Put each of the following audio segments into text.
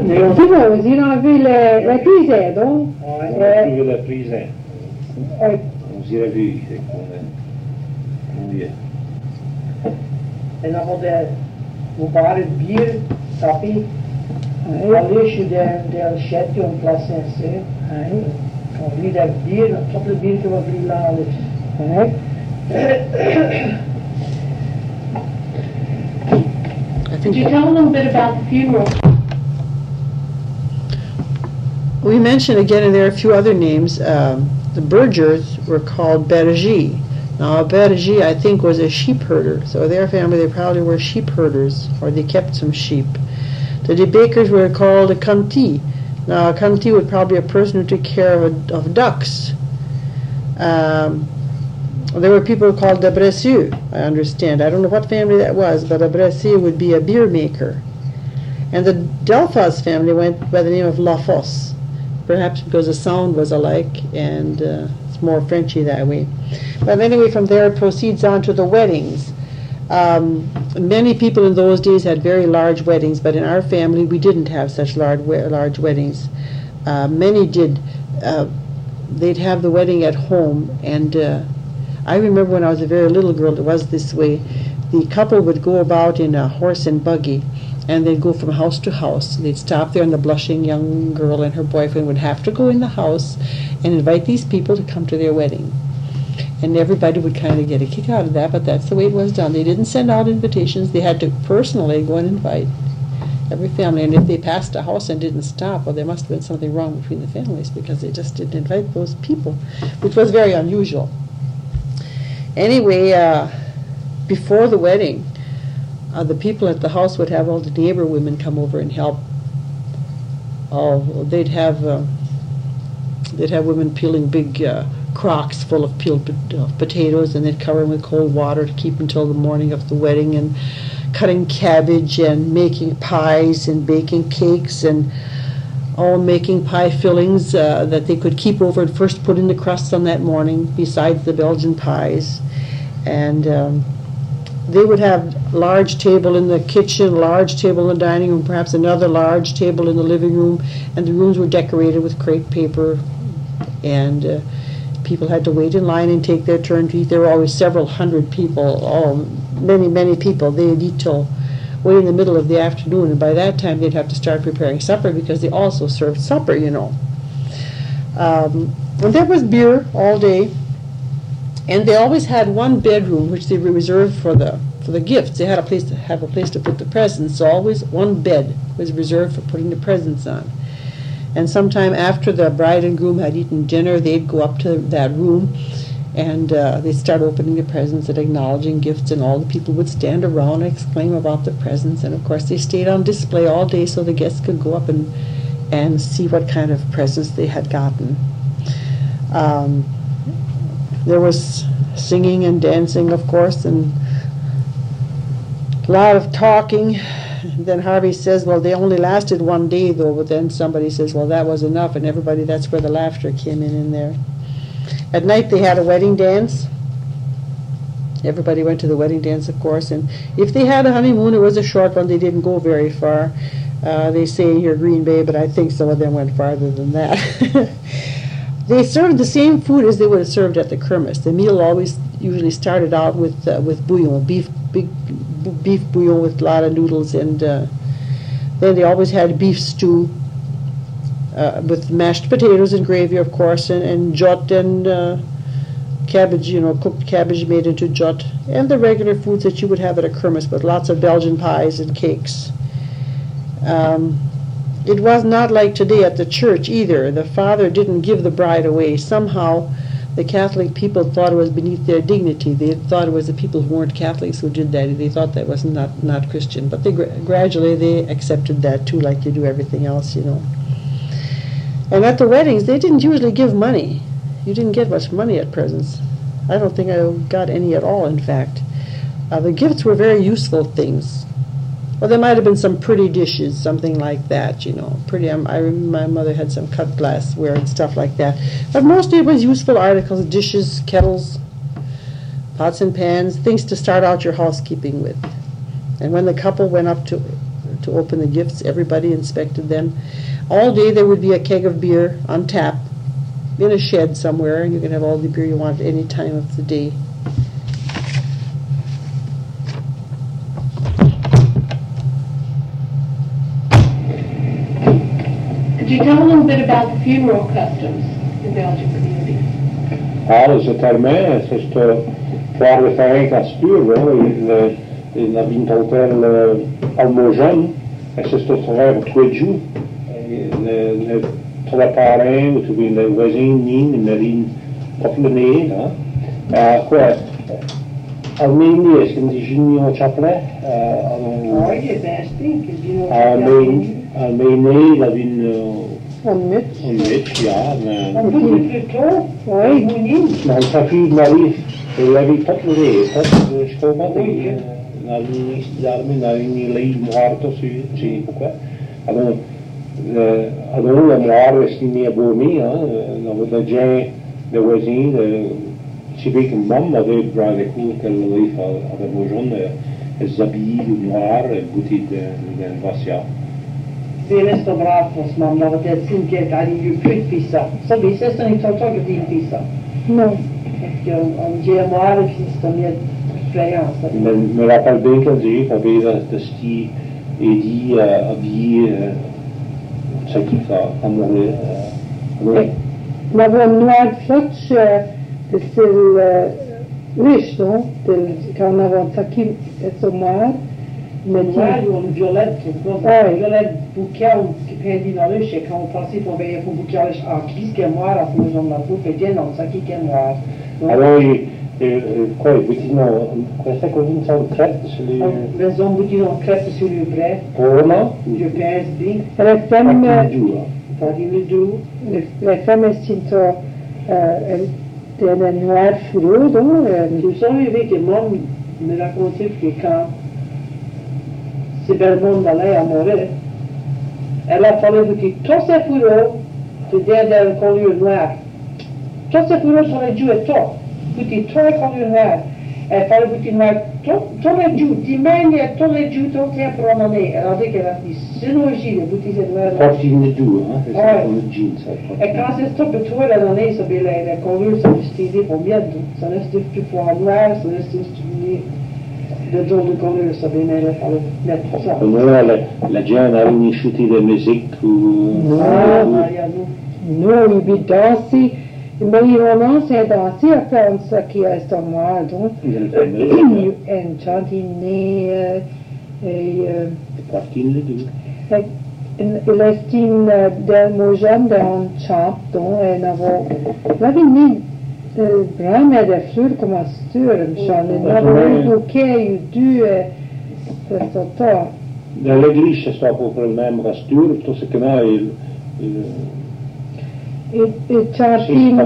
Suppose, you know, la prise, donc. La prise. On s'y vu, En dan hadden we waren bier, koffie, alles je de chat en klasse en zo. Kan wie dat bier, een tople bier kan we laten. Could you tell a little bit about the funeral? We mentioned again, and there are a few other names. The Bergers were called Bergy. Now, a Bergy, I think, was a sheep herder. So their family, they probably were sheep herders, or they kept some sheep. The De Bakers were called a Conti. Now, a Conti was probably a person who took care of ducks. There were people called de Bressieux, I understand. I don't know what family that was, but a Bressieux would be a beer maker. And the Delphos family went by the name of La Fosse, perhaps because the sound was alike, and it's more Frenchy that way. But anyway, from there it proceeds on to the weddings. Many people in those days had very large weddings, but in our family we didn't have such large weddings. Many did. They'd have the wedding at home, and I remember when I was a very little girl, it was this way. The couple would go about in a horse and buggy, and they'd go from house to house. They'd stop there, and the blushing young girl and her boyfriend would have to go in the house and invite these people to come to their wedding. And everybody would kind of get a kick out of that, but that's the way it was done. They didn't send out invitations. They had to personally go and invite every family. And if they passed a house and didn't stop, well, there must have been something wrong between the families, because they just didn't invite those people, which was very unusual. Anyway, before the wedding, the people at the house would have all the neighbor women come over and help. They'd have women peeling big crocks full of peeled potatoes, and they'd cover them with cold water to keep until the morning of the wedding, and cutting cabbage and making pies and baking cakes and all making pie fillings that they could keep over and first put in the crusts on that morning, besides the Belgian pies. And they would have large table in the kitchen, large table in the dining room, perhaps another large table in the living room, and the rooms were decorated with crepe paper, and people had to wait in line and take their turn to eat. There were always several hundred people, many people. They'd eat till way in the middle of the afternoon, and by that time they'd have to start preparing supper, because they also served supper, you know. And there was beer all day. And they always had one bedroom which they reserved for the gifts. They had a place to put the presents. So always one bed was reserved for putting the presents on. And sometime after the bride and groom had eaten dinner, they'd go up to that room, and they'd start opening the presents and acknowledging gifts, and all the people would stand around and exclaim about the presents. And of course they stayed on display all day so the guests could go up and see what kind of presents they had gotten. There was singing and dancing, of course, and a lot of talking. Then Harvey says, well, they only lasted one day, though, but then somebody says, well, that was enough, and everybody, that's where the laughter came in there. At night, they had a wedding dance. Everybody went to the wedding dance, of course, and if they had a honeymoon, it was a short one. They didn't go very far. They say here Green Bay, but I think some of them went farther than that. They served the same food as they would have served at the kermis. The meal usually started out with bouillon, beef bouillon with a lot of noodles, and then they always had beef stew with mashed potatoes and gravy, of course, and jot and cabbage, cooked cabbage made into jot, and the regular foods that you would have at a kermis, but lots of Belgian pies and cakes. It was not like today at the church either. The father didn't give the bride away. Somehow the Catholic people thought it was beneath their dignity. They thought it was the people who weren't Catholics who did that. They thought that was not Christian. But gradually they accepted that too, like you do everything else, And at the weddings, they didn't usually give money. You didn't get much money at presents. I don't think I got any at all, in fact. The gifts were very useful things. Well, there might have been some pretty dishes, something like that, Pretty. I remember my mother had some cut glassware and stuff like that. But mostly it was useful articles, dishes, kettles, pots and pans, things to start out your housekeeping with. And when the couple went up to to open the gifts. Everybody inspected them. All day there would be a keg of beer on tap in a shed somewhere, and you can have all the beer you want at any time of the day. Could you tell a little bit about the funeral customs in Belgian communities? Dus het termijn, het is waar referent à stuur, il a vinto hotel Almojan, et c'est ce travail pour 2 jours. Les 3 parents, ou les voisins, ils n'ont pas plené, quoi. Almeni est indigène au chapelet. Almeni, la ville. Onmuts, ja. Een goede pluton, moeilijk. Maar ça fait Marie, elle avait pas pleuré, pas je comprends pas. N'avait lei morto sì, pourquoi. Alors la mort est une abominée, la gente, les voisins, si bien que maman avait bras de cours qu'elle avait besoin, les habits noirs, bouteilles de Vassia. Det är nästan bra för oss mamma att det synker att det ju pryttfissa. Så vi ses när ni tar tag i din fissa. No. Om GMR finns det med fréance. Men me rappelle bien qu'elle dit qu'on avait de sti et dit habillé ça qui fait à mourir. La voix noire flotch till riche, non? Till carnaval Sakim et sommar. Men en violette, violette bouquet qui peint dans le chèque quand on pensait qu'on veillait pour bouquet en crise qui est noir à ce moment-là pour péter dans ça qui est noir. Alors quoi, effectivement, questa cosa in sono crêpe sur les. Les hommes bouquet en crêpe sur le vrai. Comment? Je pense bien. les femmes, Les femmes estinto del noir fluo, non? Je me suis arrivé que moi me racontait que quand si Belmonte allait à mourir, elle a fallu que tous ces fourreaux se donnent d'un collier noir. Tous ces fourreaux sont les joues et tout. Petit tous les colliers noirs. Elle a fallu que noir, tous les joues, dimani tous les joues, tout le temps pour en année. Elle a dit qu'elle a dit synergie de boutis et noirs. Porti in due, c'est comme le jeans. Et quand c'est stoppé tout l'année, ça fait les colliers sont stylés pour bien. Ça reste plus pour en noir, ça reste stylé. Le jour de colère, ça venait de faire mettre ça. La gente ha conosciuto la musica No, vi dansi, men i roman c'est dansi à faire ça qui est en moi, donc. En chantiné et Partin le due. l'estime del Mojan dans chant, donc et n'avons la vie Brama de flur come a stur, c'hanno un bouquet du questo to. Nell'Eglisce sta proprio il membre a stur, tutto se che no E Chantin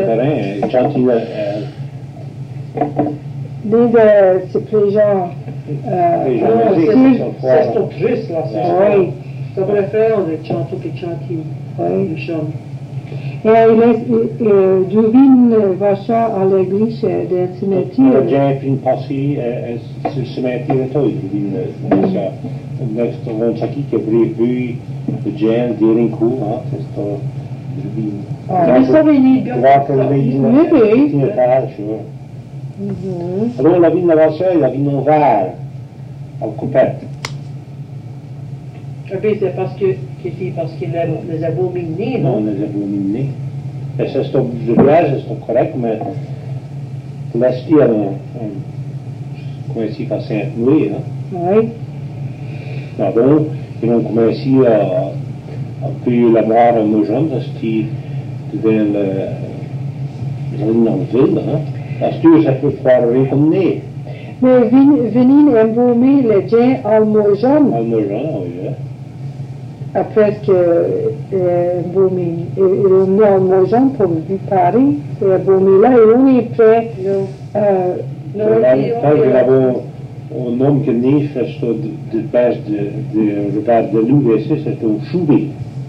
Lide se plejan c'est son triste là, c'est ça pourrait faire de chanter et chanter. Oui, chante. E Giuvin Vascia all'Eglisce del La cimitero. gente in passi sul cimitero toi, non sa chi che prevu la gente dire in culo, questo Mi sto venendo. Allora la vinna Vascia la vinna var al coperto. C'est parce que les abominés, non? Non, les abominés. Et c'est ce village, c'est correct, mais l'estir, come si fa Saint-Louis, Oui. donc, ils ont commencé à payer la mort à nos gens, parce qu'ils devaient dans la ville, parce que ça peut faire récommener. Mais venin embaumer les gens Almojan. Almojan, oui. Après que embaumer, et Almojan pour Paris, c'est embaumer là, et on est prêt. Un homme qui naît de base de repère de l'UVC, c'est au Choubé.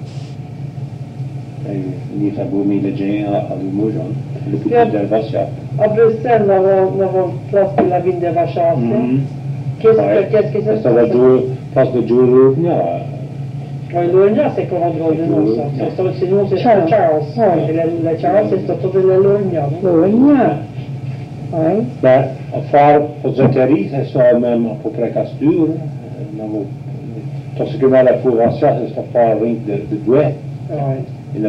Il est abonné le gens à l'Almojan, le petit de Vassia. À Bruxelles, nous avons place de la ville de Vacha. Qu'est-ce que c'est? Ça va jouer, place de jouer Lournia. Oui, Lournia, c'est comment drôle de nom, ça. C'est nous, c'est Charles. Et le Charles, c'est surtout de la Lournia. Lournia. Oui. Ben, faire pozzaterie, c'est ça même à peu près casture. Tout ce que dans la fourration, c'est ça faire rien de douai. Oui. Il y a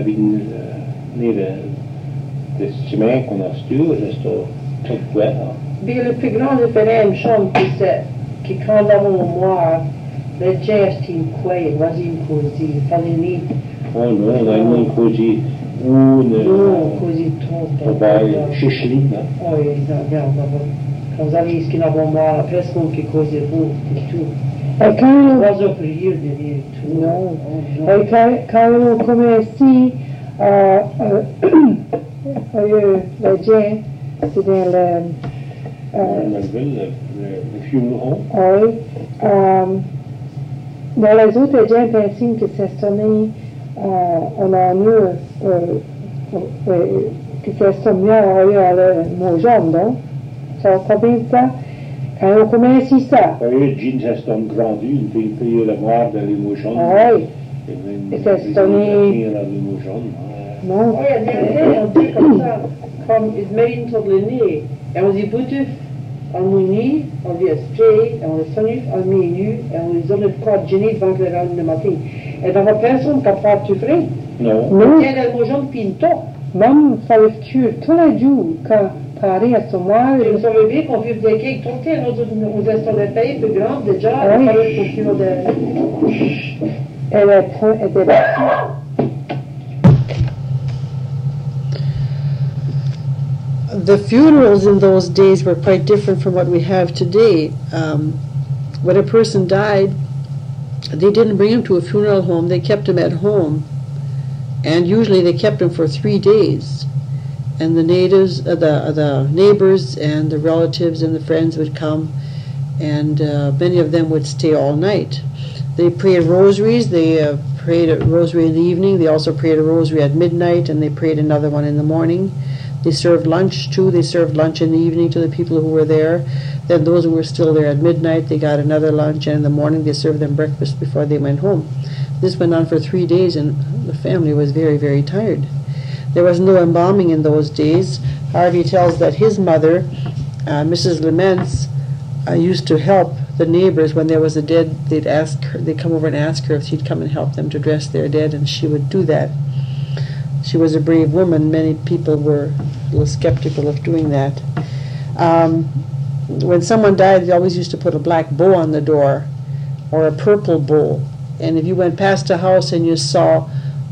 des chemins qu'on a stur, c'est tout douai. Puis le plus grand différent, c'est que quand on voit le jazz team quay, vas-y così, fallait ni. Oh non, on a une così, Così tutto. Chichli, hein. Oui, regarde, quand vous avez ce qu'il a bon mal, après ce qu'on fait causer vous, et tout. Et quand, Pas offrir de tout. non. Et quand on commence le jazz, c'est dans Le funeral. oui. Dans les autres gens pensent que c'est sonné en honneur, que c'est sonné le mot jaune, non? Ça commence ça. Quand on commence ça. Oui, Jean s'est grandi, il peut payer la mort de l'émotion. Oui. Et c'est sonné. Non. Oui, on dit comme ça, comme il mérite tout le nez. Et on dit boutuf, on mouille, on dit spray, on le sonne, on met nu, et on les donne le corps gêné devant le round de matin. Et dans la personne qui a fait tout frais, Non. Non. il y a le mot jaune pinto. Même fallait cuire tous les jours quand Paris à ce mois. Et vous savez bien qu'on vit des cakes, tout le temps, nous restons des pays plus grands déjà, Oui. il fallait pour de... Elle était The funerals in those days were quite different from what we have today. When a person died, they didn't bring him to a funeral home, they kept him at home. And usually they kept him for 3 days. And the natives, the neighbors and the relatives and the friends would come, and many of them would stay all night. They prayed rosaries, they prayed a rosary in the evening, they also prayed a rosary at midnight, and they prayed another one in the morning. They served lunch too. They served lunch in the evening to the people who were there. Then those who were still there at midnight, they got another lunch, and in the morning they served them breakfast before they went home. This went on for 3 days, and the family was very, very tired. There was no embalming in those days. Harvey tells that his mother, Mrs. Laments, used to help the neighbors when there was a dead. They'd come over and ask her if she'd come and help them to dress their dead, and she would do that. She was a brave woman. Many people were a little skeptical of doing that. When someone died, they always used to put a black bow on the door or a purple bow. And if you went past a house and you saw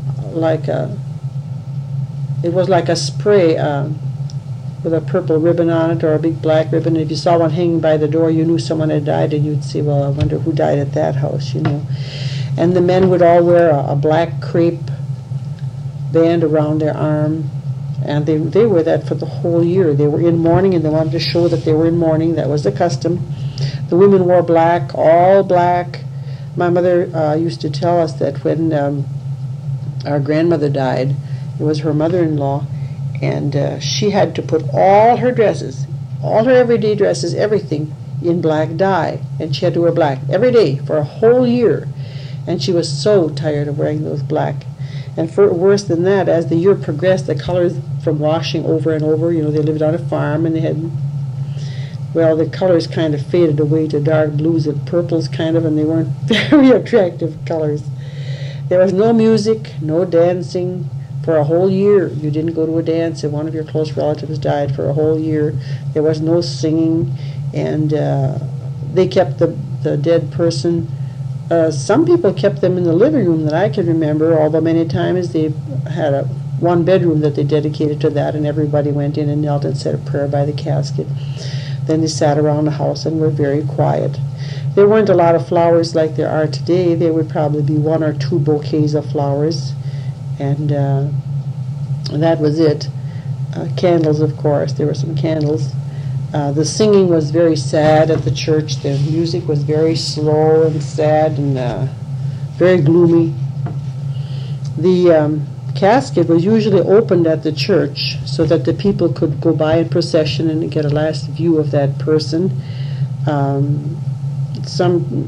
it was like a spray with a purple ribbon on it or a big black ribbon. If you saw one hanging by the door, you knew someone had died, and you'd say, well, I wonder who died at that house, you know. And the men would all wear a black crepe band around their arm, and they wore that for the whole year. They were in mourning, and they wanted to show that they were in mourning. That was the custom. The women wore black, all black. My mother used to tell us that when our grandmother died, it was her mother-in-law, and she had to put all her dresses, all her everyday dresses, everything, in black dye, and she had to wear black every day for a whole year. And she was so tired of wearing those black. And for worse than that, as the year progressed, the colors from washing over and over, you know, they lived on a farm, and they had, well, the colors kind of faded away to dark blues and purples kind of, and they weren't very attractive colors. There was no music, no dancing for a whole year. You didn't go to a dance and one of your close relatives died for a whole year. There was no singing, and they kept the dead person. Some people kept them in the living room that I can remember, although many times they had one bedroom that they dedicated to that, and everybody went in and knelt and said a prayer by the casket. Then they sat around the house and were very quiet. There weren't a lot of flowers like there are today. There would probably be 1 or 2 bouquets of flowers, and that was it. Candles, of course. There were some candles. The singing was very sad at the church. The music was very slow and sad and very gloomy. The casket was usually opened at the church so that the people could go by in procession and get a last view of that person. some.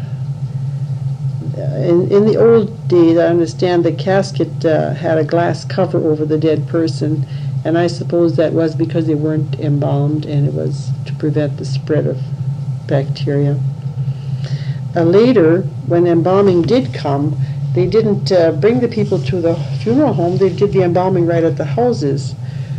In the old days, I understand the casket had a glass cover over the dead person, and I suppose that was because they weren't embalmed, and it was to prevent the spread of bacteria. Later, when embalming did come, they didn't bring the people to the funeral home. They did the embalming right at the houses.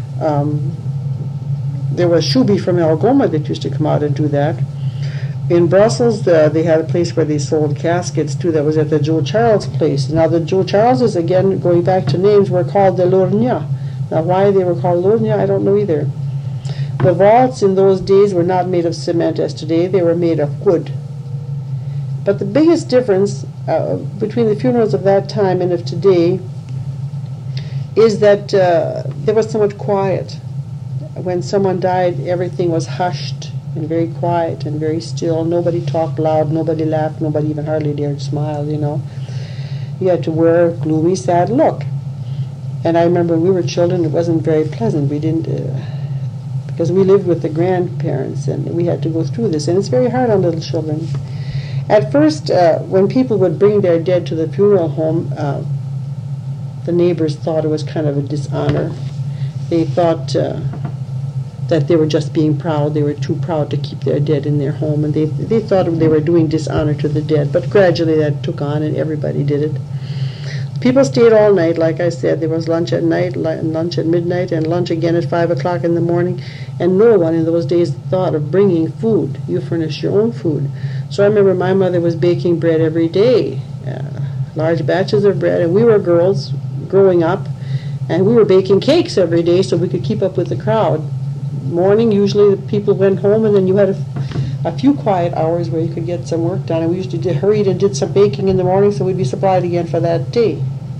There was Shubi from Algoma that used to come out and do that. In Brussels, they had a place where they sold caskets too. That was at the Joe Charles place. Now the Joe Charleses, again, going back to names, were called the Lorgna. Now why they were called Lorgna, I don't know either. The vaults in those days were not made of cement as today. They were made of wood. But the biggest difference between the funerals of that time and of today is that there was so much quiet. When someone died, everything was hushed and very quiet and very still. Nobody talked loud, nobody laughed, nobody even hardly dared smile, you know. You had to wear a gloomy, sad look. And I remember when we were children, it wasn't very pleasant. We didn't, because we lived with the grandparents and we had to go through this. And it's very hard on little children. At first, when people would bring their dead to the funeral home, the neighbors thought it was kind of a dishonor. They thought that they were just being proud. They were too proud to keep their dead in their home, and they thought they were doing dishonor to the dead. But gradually that took on, and everybody did it. People stayed all night, like I said. There was lunch at night, lunch at midnight, and lunch again at 5 o'clock in the morning. And no one in those days thought of bringing food. You furnish your own food. So I remember my mother was baking bread every day, large batches of bread, and we were girls growing up, and we were baking cakes every day so we could keep up with the crowd. Morning, usually the people went home, and then you had a few quiet hours where you could get some work done. And we used to hurried and did some baking in the morning so we'd be supplied again for that day.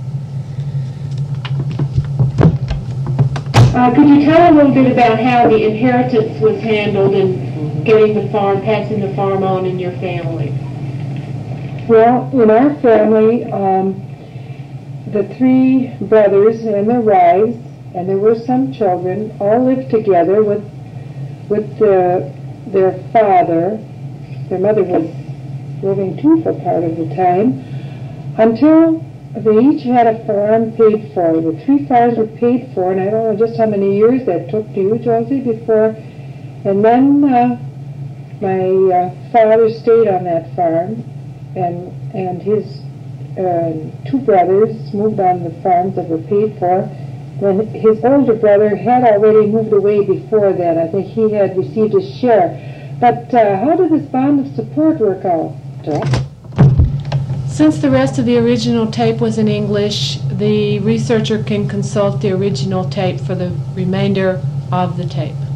Could you tell a little bit about how the inheritance was handled and getting the farm, passing the farm on in your family? Well, in our family, the 3 brothers and their wives, and there were some children, all lived together with their father. Their mother was living too for part of the time, until they each had a farm paid for. The 3 farms were paid for, and I don't know just how many years that took to you, Josie, before. And then my father stayed on that farm, and his 2 brothers moved on the farms that were paid for. Then his older brother had already moved away before then. I think he had received his share. But how did this bond of support work out? Since the rest of the original tape was in English, the researcher can consult the original tape for the remainder of the tape.